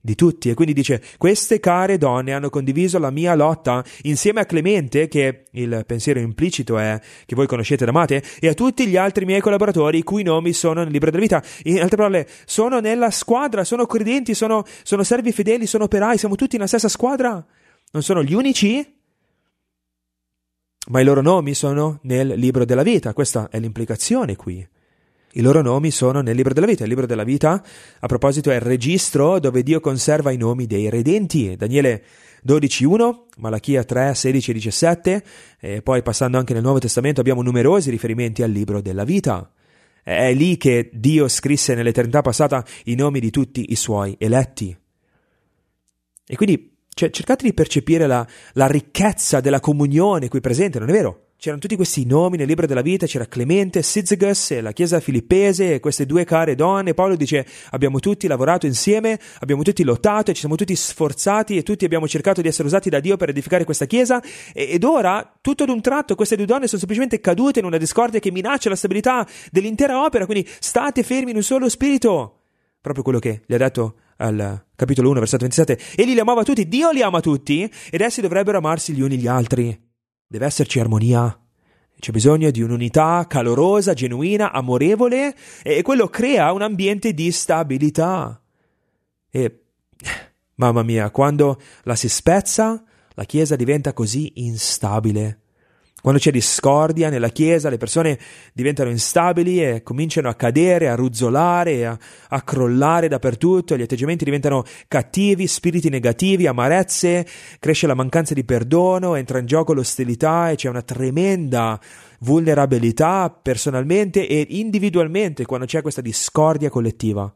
di tutti. E quindi dice: queste care donne hanno condiviso la mia lotta insieme a Clemente, che il pensiero implicito è che voi conoscete ed amate, e a tutti gli altri miei collaboratori, i cui nomi sono nel libro della vita. In altre parole, sono nella squadra, sono credenti, sono, sono servi fedeli, sono operai, siamo tutti nella stessa squadra. Non sono gli unici, ma i loro nomi sono nel libro della vita. Questa è l'implicazione qui. I loro nomi sono nel libro della vita. Il libro della vita, a proposito, è il registro dove Dio conserva i nomi dei redenti. Daniele dodici uno, Malachia tre sedici e diciassette, e poi passando anche nel Nuovo Testamento abbiamo numerosi riferimenti al libro della vita. È lì che Dio scrisse nell'eternità passata i nomi di tutti i suoi eletti. E quindi cioè, cercate di percepire la, la ricchezza della comunione qui presente, non è vero? C'erano tutti questi nomi nel libro della vita, c'era Clemente, Syzygus e la chiesa filippese e queste due care donne. Paolo dice: abbiamo tutti lavorato insieme, abbiamo tutti lottato e ci siamo tutti sforzati e tutti abbiamo cercato di essere usati da Dio per edificare questa chiesa, e, ed ora, tutto ad un tratto, queste due donne sono semplicemente cadute in una discordia che minaccia la stabilità dell'intera opera, quindi state fermi in un solo spirito. Proprio quello che gli ha detto al capitolo uno, versetto ventisette. Egli li amava tutti, Dio li ama tutti, ed essi dovrebbero amarsi gli uni gli altri. Deve esserci armonia, c'è bisogno di un'unità calorosa, genuina, amorevole, e quello crea un ambiente di stabilità. E, mamma mia, quando la si spezza, la Chiesa diventa così instabile. Quando c'è discordia nella Chiesa, le persone diventano instabili e cominciano a cadere, a ruzzolare, a, a crollare dappertutto, gli atteggiamenti diventano cattivi, spiriti negativi, amarezze, cresce la mancanza di perdono, entra in gioco l'ostilità e c'è una tremenda vulnerabilità personalmente e individualmente quando c'è questa discordia collettiva.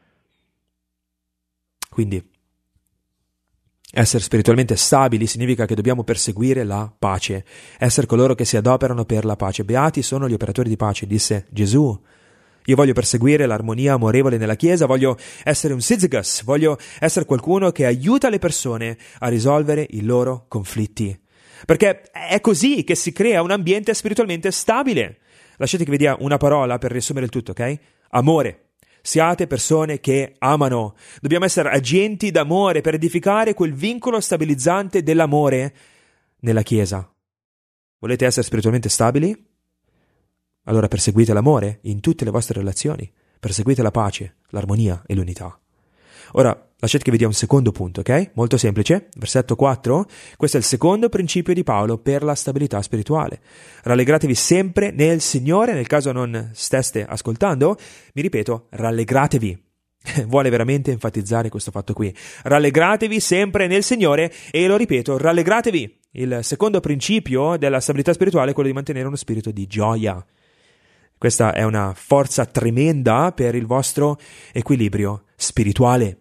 Quindi, essere spiritualmente stabili significa che dobbiamo perseguire la pace, essere coloro che si adoperano per la pace. Beati sono gli operatori di pace, disse Gesù. Io voglio perseguire l'armonia amorevole nella Chiesa, voglio essere un Syzygus, voglio essere qualcuno che aiuta le persone a risolvere i loro conflitti. Perché è così che si crea un ambiente spiritualmente stabile. Lasciate che vi dia una parola per riassumere il tutto, ok? Amore. Siate persone che amano. Dobbiamo essere agenti d'amore per edificare quel vincolo stabilizzante dell'amore nella Chiesa. Volete essere spiritualmente stabili? Allora perseguite l'amore in tutte le vostre relazioni. Perseguite la pace, l'armonia e l'unità. Ora, lasciate che vi dia un secondo punto, ok? Molto semplice. Versetto quattro. Questo è il secondo principio di Paolo per la stabilità spirituale. Rallegratevi sempre nel Signore. Nel caso non steste ascoltando, mi ripeto, rallegratevi. Vuole veramente enfatizzare questo fatto qui. Rallegratevi sempre nel Signore e lo ripeto, rallegratevi. Il secondo principio della stabilità spirituale è quello di mantenere uno spirito di gioia. Questa è una forza tremenda per il vostro equilibrio spirituale.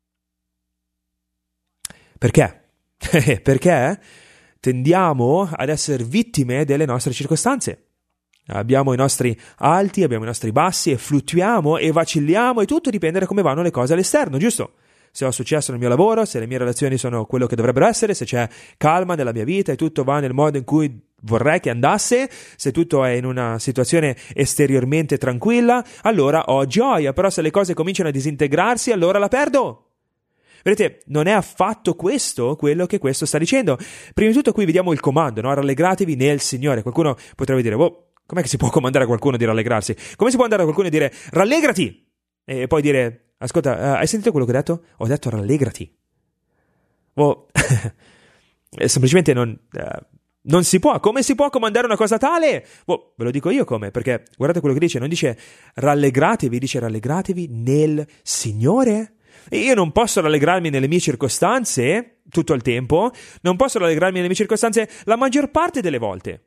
Perché? Perché tendiamo ad essere vittime delle nostre circostanze. Abbiamo i nostri alti, abbiamo i nostri bassi e fluttuiamo e vacilliamo e tutto dipende da come vanno le cose all'esterno, giusto? Se ho successo nel mio lavoro, se le mie relazioni sono quello che dovrebbero essere, se c'è calma nella mia vita e tutto va nel modo in cui vorrei che andasse, se tutto è in una situazione esteriormente tranquilla, allora ho gioia, però se le cose cominciano a disintegrarsi, allora la perdo. Vedete, non è affatto questo quello che questo sta dicendo. Prima di tutto qui vediamo il comando, no? Rallegratevi nel Signore. Qualcuno potrebbe dire, oh, com'è che si può comandare a qualcuno di rallegrarsi? Come si può andare a qualcuno e dire, rallegrati? E poi dire, ascolta, uh, hai sentito quello che ho detto? Ho detto rallegrati. Oh, semplicemente non... Uh, Non si può, come si può comandare una cosa tale? Boh, ve lo dico io come, perché guardate quello che dice, non dice rallegratevi, dice rallegratevi nel Signore. E io non posso rallegrarmi nelle mie circostanze tutto il tempo, non posso rallegrarmi nelle mie circostanze la maggior parte delle volte.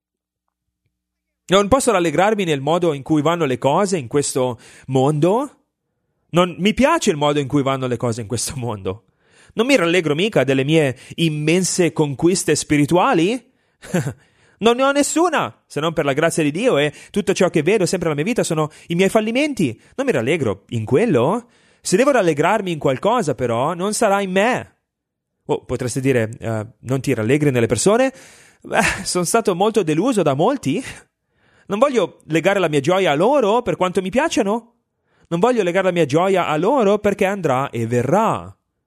Non posso rallegrarmi nel modo in cui vanno le cose in questo mondo. Non mi piace il modo in cui vanno le cose in questo mondo. Non mi rallegro mica delle mie immense conquiste spirituali? Non ne ho nessuna, se non per la grazia di Dio, e tutto ciò che vedo sempre nella mia vita sono i miei fallimenti. Non mi rallegro in quello? Se devo rallegrarmi in qualcosa, però, non sarà in me. Oh, potreste dire, uh, non ti rallegri nelle persone? Beh, sono stato molto deluso da molti. Non voglio legare la mia gioia a loro per quanto mi piacciono. Non voglio legare la mia gioia a loro perché andrà e verrà.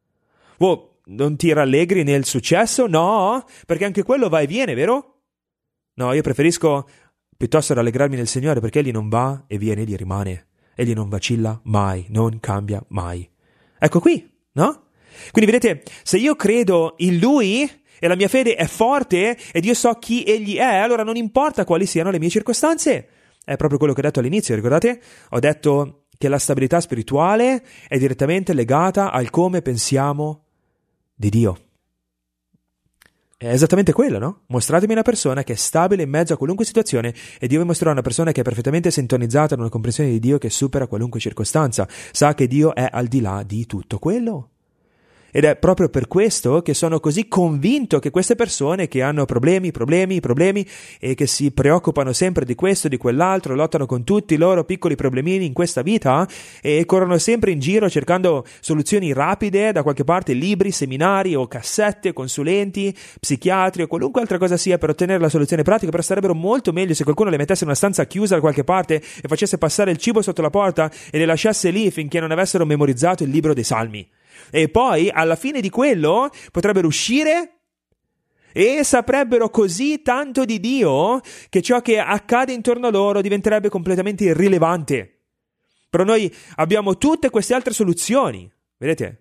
Oh, non ti rallegri nel successo? No, perché anche quello va e viene, vero? No, io preferisco piuttosto rallegrarmi nel Signore, perché Egli non va e viene, Egli rimane. Egli non vacilla mai, non cambia mai. Ecco qui, no? Quindi vedete, se io credo in Lui e la mia fede è forte ed io so chi Egli è, allora non importa quali siano le mie circostanze. È proprio quello che ho detto all'inizio, ricordate? Ho detto che la stabilità spirituale è direttamente legata al come pensiamo di Dio. È esattamente quello, no? Mostratemi una persona che è stabile in mezzo a qualunque situazione e Dio vi mostrerà una persona che è perfettamente sintonizzata in una comprensione di Dio che supera qualunque circostanza. Sa che Dio è al di là di tutto quello. Ed è proprio per questo che sono così convinto che queste persone che hanno problemi, problemi, problemi e che si preoccupano sempre di questo, di quell'altro, lottano con tutti i loro piccoli problemini in questa vita e corrono sempre in giro cercando soluzioni rapide da qualche parte, libri, seminari o cassette, consulenti, psichiatri o qualunque altra cosa sia per ottenere la soluzione pratica, però starebbero molto meglio se qualcuno le mettesse in una stanza chiusa da qualche parte e facesse passare il cibo sotto la porta e le lasciasse lì finché non avessero memorizzato il libro dei Salmi. E poi, alla fine di quello, potrebbero uscire e saprebbero così tanto di Dio che ciò che accade intorno a loro diventerebbe completamente irrilevante. Però noi abbiamo tutte queste altre soluzioni, vedete?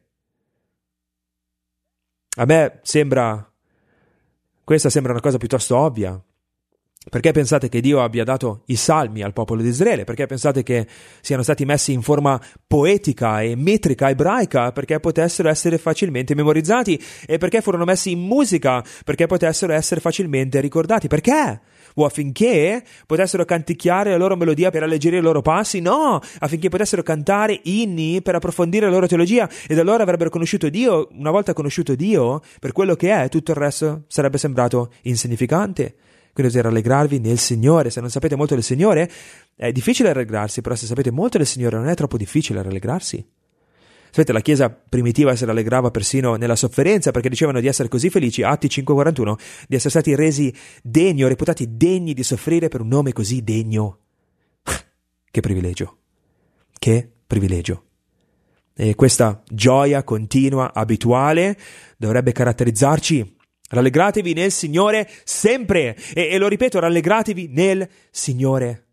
A me sembra, questa sembra una cosa piuttosto ovvia. Perché pensate che Dio abbia dato i salmi al popolo di Israele? Perché pensate che siano stati messi in forma poetica e metrica ebraica? Perché potessero essere facilmente memorizzati? E perché furono messi in musica? Perché potessero essere facilmente ricordati? Perché? O affinché potessero canticchiare la loro melodia per alleggerire i loro passi? No! Affinché potessero cantare inni per approfondire la loro teologia ed allora avrebbero conosciuto Dio. Una volta conosciuto Dio, per quello che è, tutto il resto sarebbe sembrato insignificante. Quindi dovete rallegrarvi nel Signore. Se non sapete molto del Signore è difficile rallegrarsi, però se sapete molto del Signore non è troppo difficile rallegrarsi. Sapete, la Chiesa primitiva si rallegrava persino nella sofferenza perché dicevano di essere così felici, Atti cinque quarantuno, di essere stati resi degni o reputati degni di soffrire per un nome così degno. Che privilegio, che privilegio. E questa gioia continua, abituale, dovrebbe caratterizzarci. Rallegratevi nel Signore sempre, e, e lo ripeto, rallegratevi nel Signore.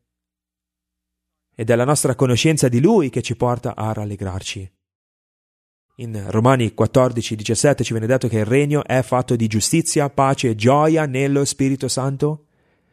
Ed è la nostra conoscenza di Lui che ci porta a rallegrarci. In Romani quattordici diciassette ci viene detto che il regno è fatto di giustizia, pace e gioia nello Spirito Santo.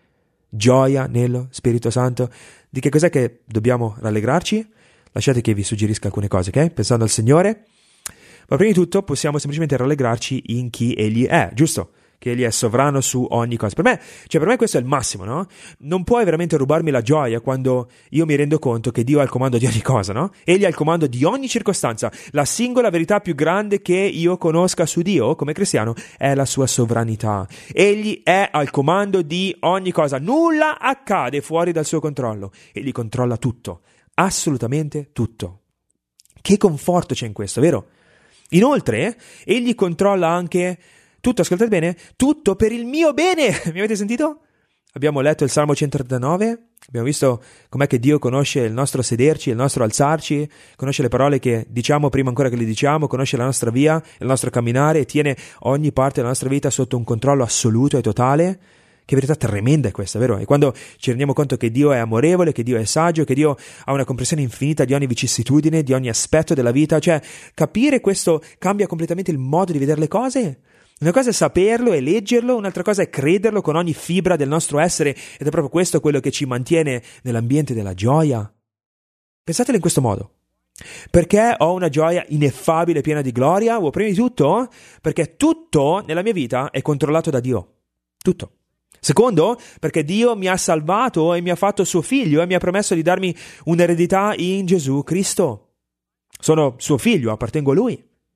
Gioia nello Spirito Santo. Di che cos'è che dobbiamo rallegrarci? Lasciate che vi suggerisca alcune cose, ok? Pensando al Signore. Ma prima di tutto possiamo semplicemente rallegrarci in chi Egli è, giusto? Che Egli è sovrano su ogni cosa. Per me, cioè per me questo è il massimo, no? Non puoi veramente rubarmi la gioia quando io mi rendo conto che Dio ha il comando di ogni cosa, no? Egli ha il comando di ogni circostanza. La singola verità più grande che io conosca su Dio, come cristiano, è la sua sovranità. Egli è al comando di ogni cosa. Nulla accade fuori dal suo controllo. Egli controlla tutto. Avsolutamente tutto. Che conforto c'è in questo, vero? Inoltre, egli controlla anche tutto, ascoltate bene, tutto per il mio bene. Mi avete sentito? Abbiamo letto il Salmo centotrentanove, abbiamo visto com'è che Dio conosce il nostro sederci, il nostro alzarci, conosce le parole che diciamo prima ancora che le diciamo, conosce la nostra via, il nostro camminare e tiene ogni parte della nostra vita sotto un controllo assoluto e totale. Che verità tremenda è questa, vero? E quando ci rendiamo conto che Dio è amorevole, che Dio è saggio, che Dio ha una comprensione infinita di ogni vicissitudine, di ogni aspetto della vita, cioè capire questo cambia completamente il modo di vedere le cose. Una cosa è saperlo e leggerlo, un'altra cosa è crederlo con ogni fibra del nostro essere ed è proprio questo quello che ci mantiene nell'ambiente della gioia. Pensatelo in questo modo. Perché ho una gioia ineffabile, piena di gloria? O prima di tutto, perché tutto nella mia vita è controllato da Dio. Tutto. Secondo, perché Dio mi ha salvato e mi ha fatto suo figlio e mi ha promesso di darmi un'eredità in Gesù Cristo. Sono suo figlio, appartengo a Lui.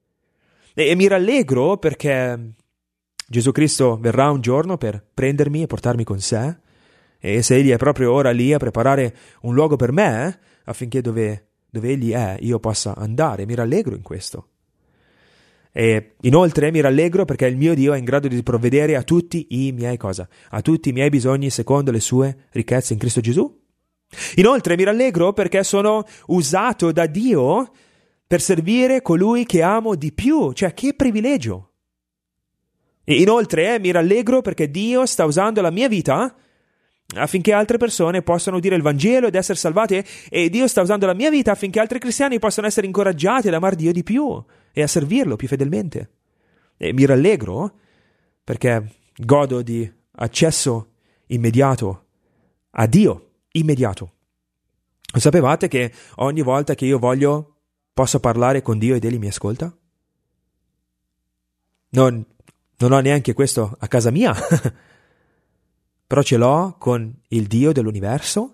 E, e mi rallegro perché Gesù Cristo verrà un giorno per prendermi e portarmi con sé. E se Egli è proprio ora lì a preparare un luogo per me, affinché dove, dove Egli è io possa andare, mi rallegro in questo. E inoltre mi rallegro perché il mio Dio è in grado di provvedere a tutti i miei cosa? A tutti i miei bisogni secondo le sue ricchezze in Cristo Gesù. Inoltre mi rallegro perché sono usato da Dio per servire colui che amo di più. Cioè, che privilegio! E inoltre eh, mi rallegro perché Dio sta usando la mia vita affinché altre persone possano udire il Vangelo ed essere salvate, e Dio sta usando la mia vita affinché altri cristiani possano essere incoraggiati ad amare Dio di più e a servirlo più fedelmente. E mi rallegro perché godo di accesso immediato a Dio, immediato. Lo sapevate che ogni volta che io voglio posso parlare con Dio ed Egli mi ascolta? Non, non ho neanche questo a casa mia, però ce l'ho con il Dio dell'universo.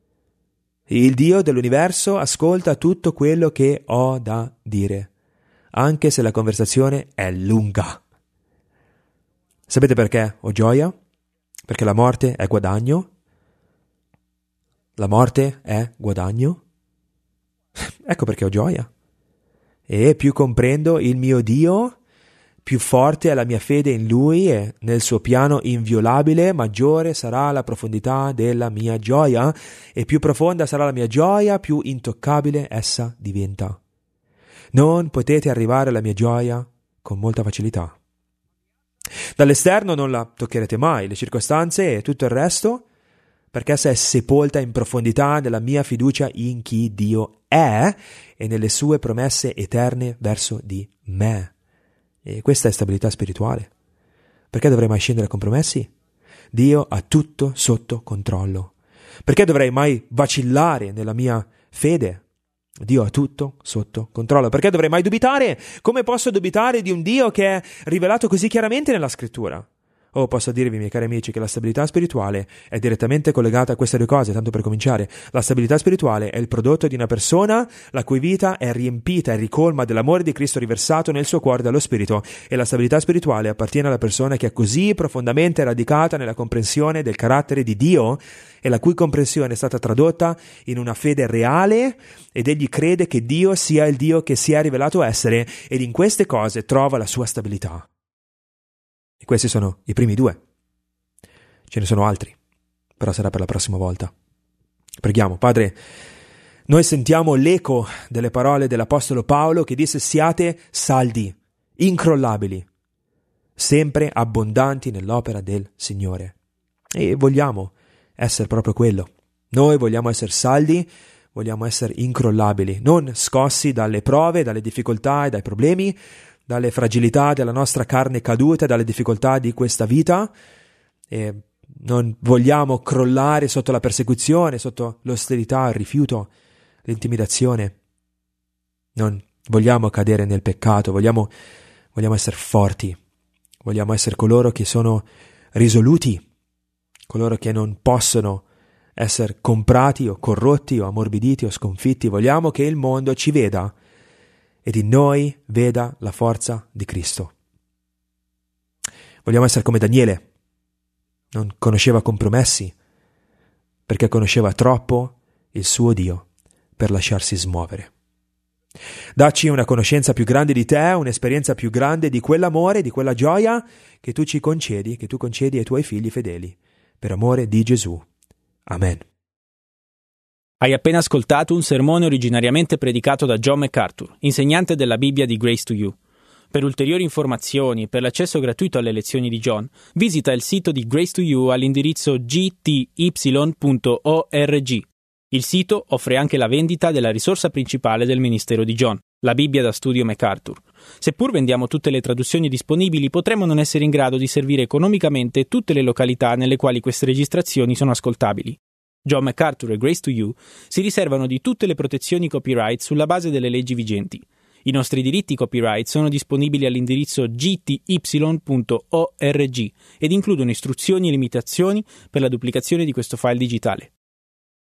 Il Dio dell'universo ascolta tutto quello che ho da dire, anche se la conversazione è lunga. Sapete perché ho gioia? Perché la morte è guadagno. La morte è guadagno. Ecco perché ho gioia. E più comprendo il mio Dio, più forte è la mia fede in Lui, e nel suo piano inviolabile maggiore sarà la profondità della mia gioia, e più profonda sarà la mia gioia, più intoccabile essa diventa. Non potete arrivare alla mia gioia con molta facilità. Dall'esterno non la toccherete mai, le circostanze e tutto il resto, perché essa è sepolta in profondità nella mia fiducia in chi Dio è e nelle sue promesse eterne verso di me. E questa è stabilità spirituale. Perché dovrei mai scendere a compromessi? Dio ha tutto sotto controllo. Perché dovrei mai vacillare nella mia fede? Dio ha tutto sotto controllo. Perché dovrei mai dubitare? Come posso dubitare di un Dio che è rivelato così chiaramente nella Scrittura? O posso dirvi, miei cari amici, che la stabilità spirituale è direttamente collegata a queste due cose, tanto per cominciare. La stabilità spirituale è il prodotto di una persona la cui vita è riempita e ricolma dell'amore di Cristo riversato nel suo cuore dallo Spirito, e la stabilità spirituale appartiene alla persona che è così profondamente radicata nella comprensione del carattere di Dio, e la cui comprensione è stata tradotta in una fede reale, ed egli crede che Dio sia il Dio che si è rivelato essere, ed in queste cose trova la sua stabilità. E questi sono i primi due. Ce ne sono altri, però sarà per la prossima volta. Preghiamo. Padre, noi sentiamo l'eco delle parole dell'Apostolo Paolo che disse: siate saldi, incrollabili, sempre abbondanti nell'opera del Signore. E vogliamo essere proprio quello. Noi vogliamo essere saldi, vogliamo essere incrollabili, non scossi dalle prove, dalle difficoltà e dai problemi, dalle fragilità della nostra carne caduta, dalle difficoltà di questa vita, e non vogliamo crollare sotto la persecuzione, sotto l'ostilità, il rifiuto, l'intimidazione. Non vogliamo cadere nel peccato, vogliamo, vogliamo essere forti, vogliamo essere coloro che sono risoluti, coloro che non possono essere comprati o corrotti o ammorbiditi o sconfitti. Vogliamo che il mondo ci veda ed in noi veda la forza di Cristo. Vogliamo essere come Daniele. Non conosceva compromessi, perché conosceva troppo il suo Dio per lasciarsi smuovere. Dacci una conoscenza più grande di te, un'esperienza più grande di quell'amore, di quella gioia che tu ci concedi, che tu concedi ai tuoi figli fedeli, per amore di Gesù. Amen. Hai appena ascoltato un sermone originariamente predicato da John MacArthur, insegnante della Bibbia di Grace to You. Per ulteriori informazioni e per l'accesso gratuito alle lezioni di John, visita il sito di Grace to You all'indirizzo g t y punto org. Il sito offre anche la vendita della risorsa principale del ministero di John, la Bibbia da studio MacArthur. Seppur vendiamo tutte le traduzioni disponibili, potremmo non essere in grado di servire economicamente tutte le località nelle quali queste registrazioni sono ascoltabili. John MacArthur e Grace to You si riservano di tutte le protezioni copyright sulla base delle leggi vigenti. I nostri diritti copyright sono disponibili all'indirizzo g t y punto org ed includono istruzioni e limitazioni per la duplicazione di questo file digitale.